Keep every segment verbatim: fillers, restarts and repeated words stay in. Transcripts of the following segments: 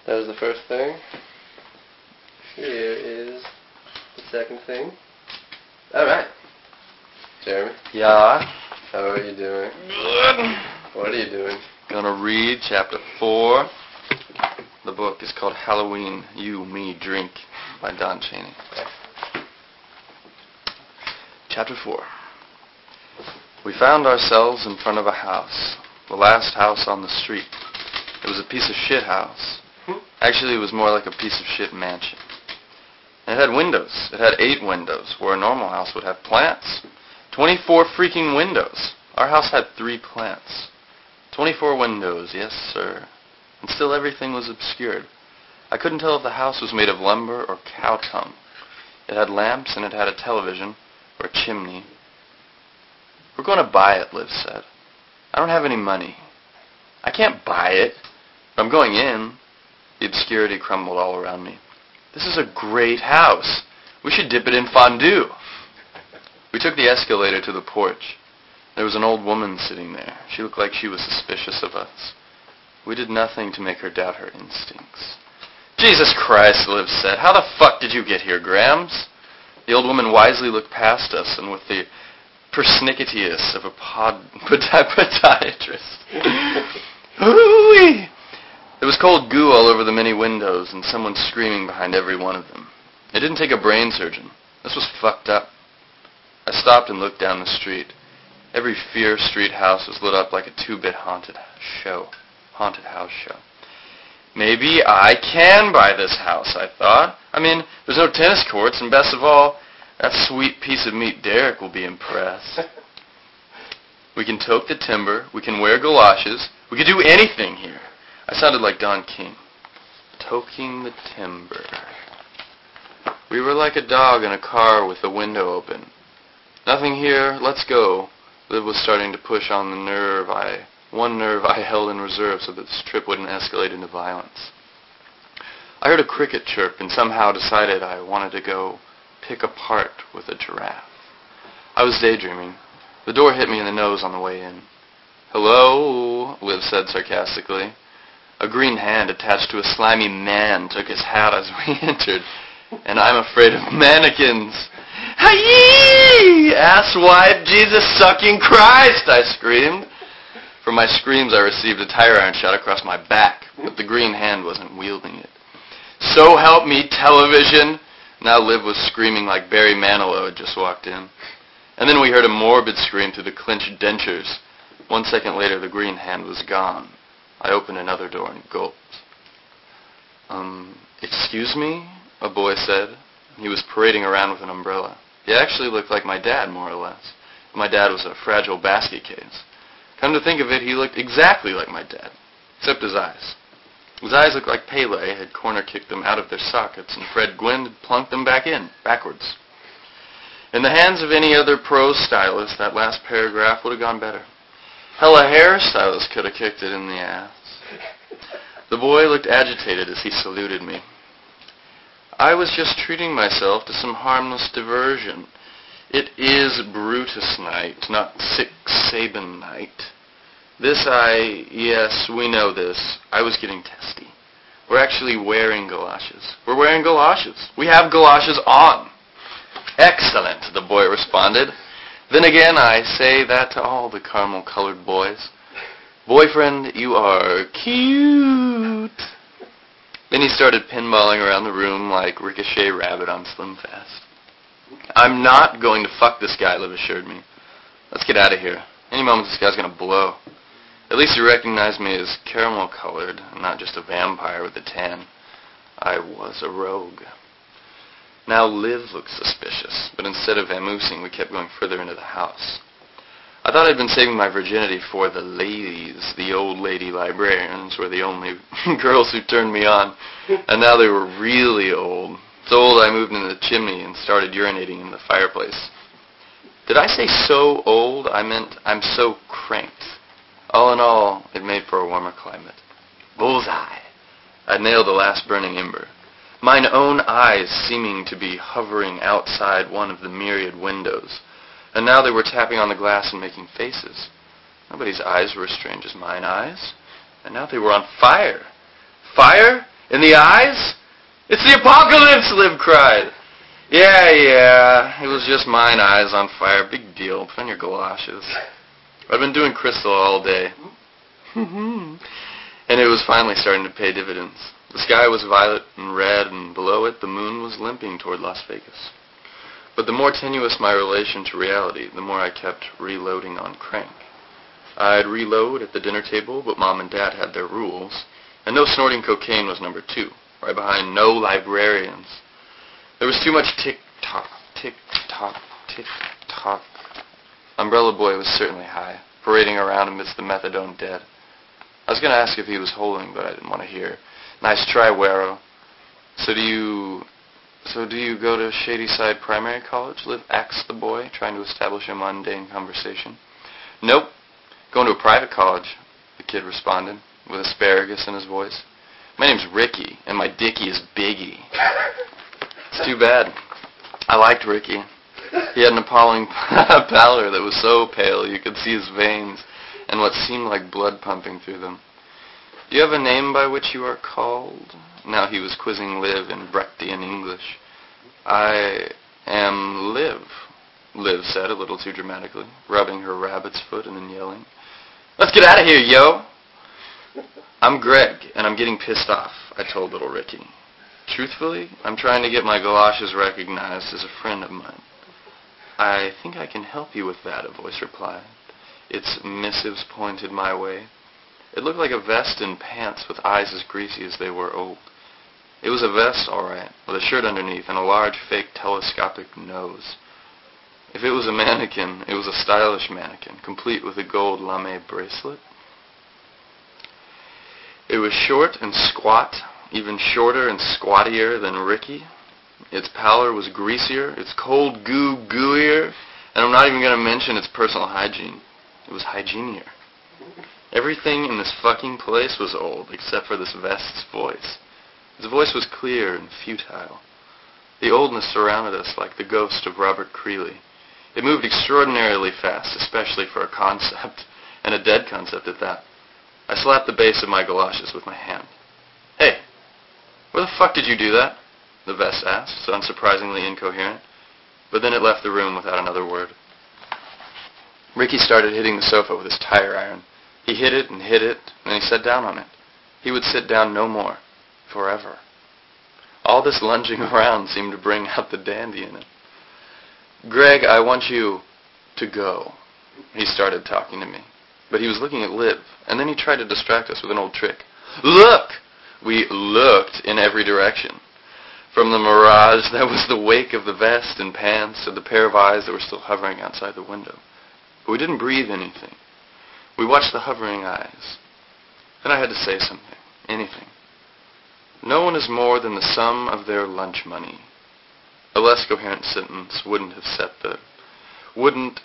That was the first thing. Here is the second thing. Alright. Jeremy. Yeah? How are you doing? Good. What are you doing? Gonna read chapter four. The book is called Halloween, You, Me, Drink by Don Chaney. Chapter four. We found ourselves in front of a house. The last house on the street. It was a piece of shit house. Actually, it was more like a piece of shit mansion. And it had windows. It had eight windows, where a normal house would have plants. Twenty-four freaking windows. Our house had three plants. Twenty-four windows, yes, sir. And still everything was obscured. I couldn't tell if the house was made of lumber or cow tongue. It had lamps, and it had a television, or a chimney. We're going to buy it, Liv said. I don't have any money. I can't buy it. But I'm going in. The obscurity crumbled all around me. This is a great house. We should dip it in fondue. We took the escalator to the porch. There was an old woman sitting there. She looked like she was suspicious of us. We did nothing to make her doubt her instincts. Jesus Christ, Liv said. How the fuck did you get here, Grams? The old woman wisely looked past us, and with the persnicketious of a pod, podiatrist. Ooh-wee! There was cold goo all over the many windows, and someone screaming behind every one of them. It didn't take a brain surgeon. This was fucked up. I stopped and looked down the street. Every Fear Street house was lit up like a two-bit haunted show. Haunted house show. Maybe I can buy this house, I thought. I mean, there's no tennis courts, and best of all, that sweet piece of meat Derek will be impressed. We can toke the timber. We can wear galoshes. We can do anything here. I sounded like Don King. Toking the timber. We were like a dog in a car with the window open. Nothing here, let's go. Liv was starting to push on the nerve I, one nerve I held in reserve so that this trip wouldn't escalate into violence. I heard a cricket chirp and somehow decided I wanted to go pick a part with a giraffe. I was daydreaming. The door hit me in the nose on the way in. Hello, Liv said sarcastically. A green hand attached to a slimy man took his hat as we entered, and I'm afraid of mannequins. Hi-yee! Asswipe, Jesus-sucking Christ, I screamed. From my screams, I received a tire iron shot across my back, but the green hand wasn't wielding it. So help me, television! Now Liv was screaming like Barry Manilow had just walked in. And then we heard a morbid scream through the clenched dentures. One second later, the green hand was gone. I opened another door and gulped. Um, excuse me? A boy said. He was parading around with an umbrella. He actually looked like my dad, more or less. My dad was a fragile basket case. Come to think of it, he looked exactly like my dad, except his eyes. His eyes looked like Pele had corner-kicked them out of their sockets, and Fred Gwynn had plunked them back in, backwards. In the hands of any other prose stylist, that last paragraph would have gone better. Hell, a hairstylist could have kicked it in the ass. The boy looked agitated as he saluted me. I was just treating myself to some harmless diversion. It is Brutus night, not Six Sabin night. This I... Yes, we know this. I was getting testy. We're actually wearing galoshes. We're wearing galoshes. We have galoshes on. Excellent, the boy responded. Then again, I say that to all the caramel-colored boys. Boyfriend, you are cute. Then he started pinballing around the room like Ricochet Rabbit on Slim Fast. I'm not going to fuck this guy, Liv assured me. Let's get out of here. Any moment this guy's going to blow. At least he recognized me as caramel-colored, and not just a vampire with a tan. I was a rogue. Now Liv looked suspicious, but instead of vamoosing, we kept going further into the house. I thought I'd been saving my virginity for the ladies. The old lady librarians were the only girls who turned me on, and now they were really old. So old I moved into the chimney and started urinating in the fireplace. Did I say so old? I meant I'm so cranked. All in all, it made for a warmer climate. Bullseye! I nailed the last burning ember. Mine own eyes seeming to be hovering outside one of the myriad windows. And now they were tapping on the glass and making faces. Nobody's eyes were as strange as mine eyes. And now they were on fire. Fire? In the eyes? It's the apocalypse, Liv cried. Yeah, yeah, it was just mine eyes on fire. Big deal. Put on your galoshes. I've been doing crystal all day. And it was finally starting to pay dividends. The sky was violet and red, and below it the moon was limping toward Las Vegas. But the more tenuous my relation to reality, the more I kept reloading on crank. I'd reload at the dinner table, but Mom and Dad had their rules, and no snorting cocaine was number two, right behind no librarians. There was too much tick-tock, tick-tock, tick-tock. Umbrella Boy was certainly high, parading around amidst the methadone dead. I was going to ask if he was holding, but I didn't want to hear. Nice try, Wero. So do you... So do you go to Shadyside Primary College? Liv asked the boy, trying to establish a mundane conversation. Nope. Going to a private college, the kid responded, with asparagus in his voice. My name's Ricky, and my dickie is Biggie. It's too bad. I liked Ricky. He had an appalling pallor that was so pale you could see his veins and what seemed like blood pumping through them. Do you have a name by which you are called? Now he was quizzing Liv in Brechtian English. I am Liv, Liv said a little too dramatically, rubbing her rabbit's foot and then yelling. Let's get out of here, yo! I'm Greg, and I'm getting pissed off, I told little Ricky. Truthfully, I'm trying to get my galoshes recognized as a friend of mine. I think I can help you with that, a voice replied. Its missives pointed my way. It looked like a vest and pants with eyes as greasy as they were old. It was a vest, all right, with a shirt underneath and a large fake telescopic nose. If it was a mannequin, it was a stylish mannequin, complete with a gold lame bracelet. It was short and squat, even shorter and squattier than Ricky. Its pallor was greasier, its cold goo gooier, and I'm not even going to mention its personal hygiene. It was hygienier. Everything in this fucking place was old, except for this vest's voice. Its voice was clear and futile. The oldness surrounded us like the ghost of Robert Creeley. It moved extraordinarily fast, especially for a concept, and a dead concept at that. I slapped the base of my galoshes with my hand. Hey, where the fuck did you do that? The vest asked, unsurprisingly incoherent. But then it left the room without another word. Ricky started hitting the sofa with his tire iron. He hit it and hit it, and then he sat down on it. He would sit down no more. Forever. All this lunging around seemed to bring out the dandy in it. Greg, I want you to go. He started talking to me. But he was looking at Liv, and then he tried to distract us with an old trick. Look! We looked in every direction. From the mirage that was the wake of the vest and pants to the pair of eyes that were still hovering outside the window. But we didn't breathe anything. We watched the hovering eyes. Then I had to say something. Anything. No one is more than the sum of their lunch money. A less coherent sentence wouldn't have set the... Wouldn't...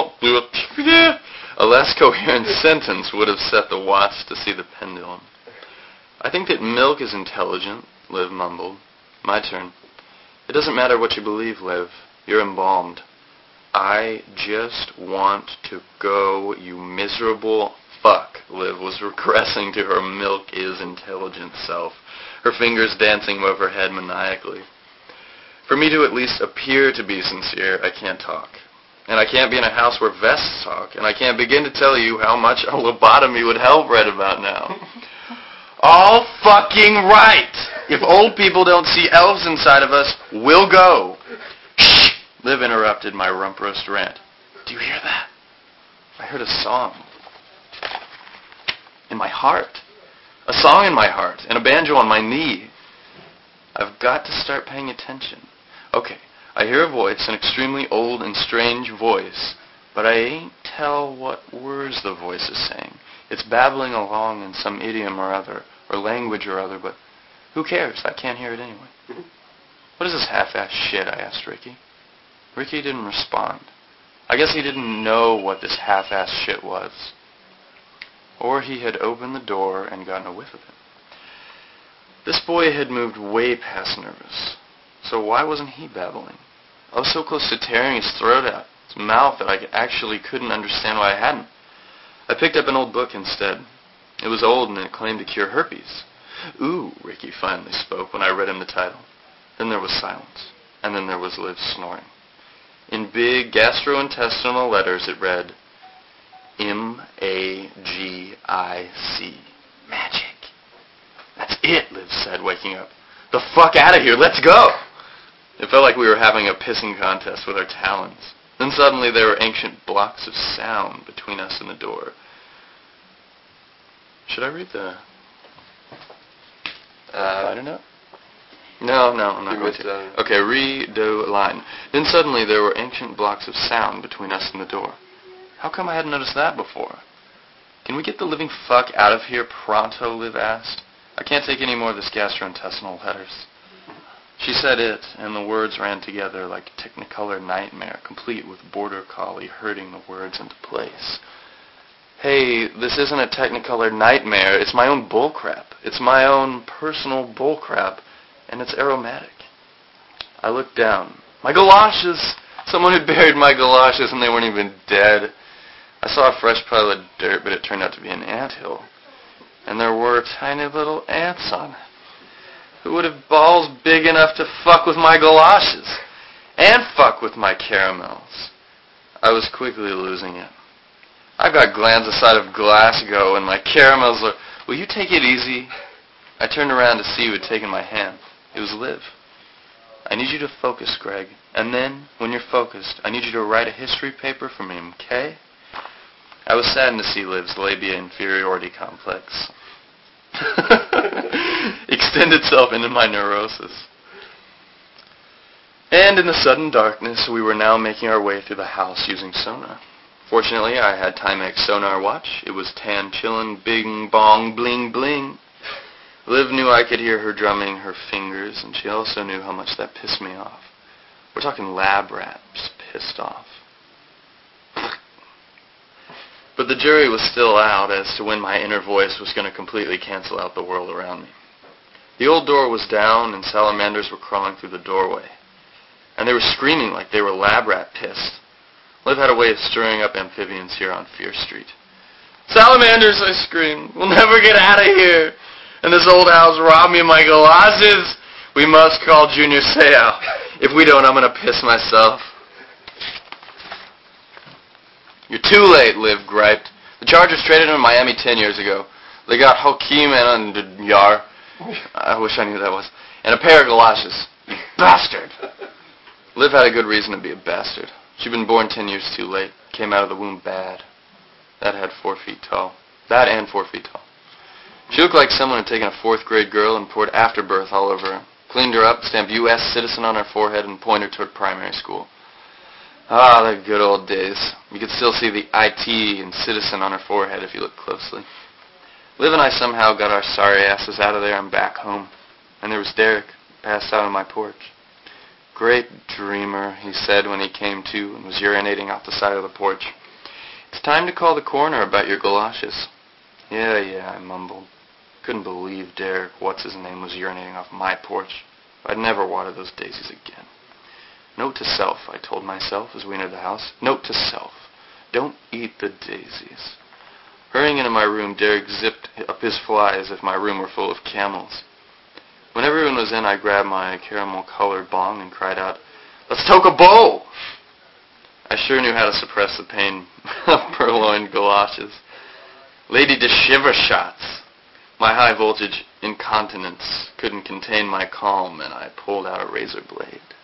A less coherent sentence would have set the watch to see the pendulum. I think that milk is intelligent, Liv mumbled. My turn. It doesn't matter what you believe, Liv. You're embalmed. I just want to go, you miserable fuck, Liv was regressing to her milk is intelligent self, her fingers dancing above her head maniacally. For me to at least appear to be sincere, I can't talk. And I can't be in a house where vests talk, and I can't begin to tell you how much a lobotomy would help right about now. All fucking right! If old people don't see elves inside of us, we'll go. Shh! Liv interrupted my rump roast rant. Do you hear that? I heard a song. In my heart. A song in my heart, and a banjo on my knee. I've got to start paying attention. Okay, I hear a voice, an extremely old and strange voice, but I ain't tell what words the voice is saying. It's babbling along in some idiom or other, or language or other, but who cares? I can't hear it anyway. What is this half-assed shit? I asked Ricky. Ricky didn't respond. I guess he didn't know what this half-assed shit was. Or he had opened the door and gotten a whiff of it. This boy had moved way past nervous. So why wasn't he babbling? I was so close to tearing his throat out, his mouth, that I actually couldn't understand why I hadn't. I picked up an old book instead. It was old and it claimed to cure herpes. Ooh, Ricky finally spoke when I read him the title. Then there was silence, and then there was Liv snoring. In big gastrointestinal letters it read, M A G I C. Magic. That's it, Liv said, waking up. The fuck out of here, let's go! It felt like we were having a pissing contest with our talons. Then suddenly there were ancient blocks of sound between us and the door. Should I read the... Uh, I don't know. No, no, I'm not You going missed, to. uh, Okay, read the line. Then suddenly there were ancient blocks of sound between us and the door. How come I hadn't noticed that before? Can we get the living fuck out of here pronto, Liv asked. I can't take any more of this gastrointestinal letters. She said it, and the words ran together like a Technicolor nightmare, complete with Border Collie herding the words into place. Hey, this isn't a Technicolor nightmare. It's my own bullcrap. It's my own personal bullcrap, and it's aromatic. I looked down. My galoshes! Someone had buried my galoshes, and they weren't even dead. I saw a fresh pile of dirt, but it turned out to be an anthill. And there were tiny little ants on it. Who would have balls big enough to fuck with my galoshes? And fuck with my caramels? I was quickly losing it. I've got glands the size of Glasgow, and my caramels are... Will you take it easy? I turned around to see who had taken my hand. It was Liv. I need you to focus, Greg. And then, when you're focused, I need you to write a history paper for me, okay? I was saddened to see Liv's labia inferiority complex extend itself into my neurosis. And in the sudden darkness, we were now making our way through the house using sonar. Fortunately, I had Timex sonar watch. It was tan chillin', bing bong, bling bling. Liv knew I could hear her drumming her fingers, and she also knew how much that pissed me off. We're talking lab rats pissed off. But the jury was still out as to when my inner voice was going to completely cancel out the world around me. The old door was down, and salamanders were crawling through the doorway. And they were screaming like they were lab rat pissed. Liv had a way of stirring up amphibians here on Fierce Street. Salamanders, I screamed. We'll never get out of here. And this old house robbed me of my galoshes. We must call Junior Seau. If we don't, I'm going to piss myself. You're too late, Liv griped. The Chargers traded him to Miami ten years ago. They got Hakeem and Yar. I wish I knew who that was. And a pair of galoshes. You bastard! Liv had a good reason to be a bastard. She'd been born ten years too late. Came out of the womb bad. That had four feet tall. That and four feet tall. She looked like someone had taken a fourth grade girl and poured afterbirth all over her. Cleaned her up, stamped U S citizen on her forehead, and pointed toward primary school. Ah, the good old days. You could still see the I T and citizen on her forehead if you looked closely. Liv and I somehow got our sorry asses out of there and back home. And there was Derek, passed out on my porch. Great dreamer, he said when he came to and was urinating off the side of the porch. It's time to call the coroner about your galoshes. Yeah, yeah, I mumbled. Couldn't believe Derek, what's-his-name, was urinating off my porch. I'd never water those daisies again. Note to self, I told myself as we entered the house. Note to self. Don't eat the daisies. Hurrying into my room, Derek zipped up his fly as if my room were full of camels. When everyone was in, I grabbed my caramel-colored bong and cried out, "Let's toke a bowl!" I sure knew how to suppress the pain of purloined galoshes. Lady de shiver shots. My high-voltage incontinence couldn't contain my calm, and I pulled out a razor blade.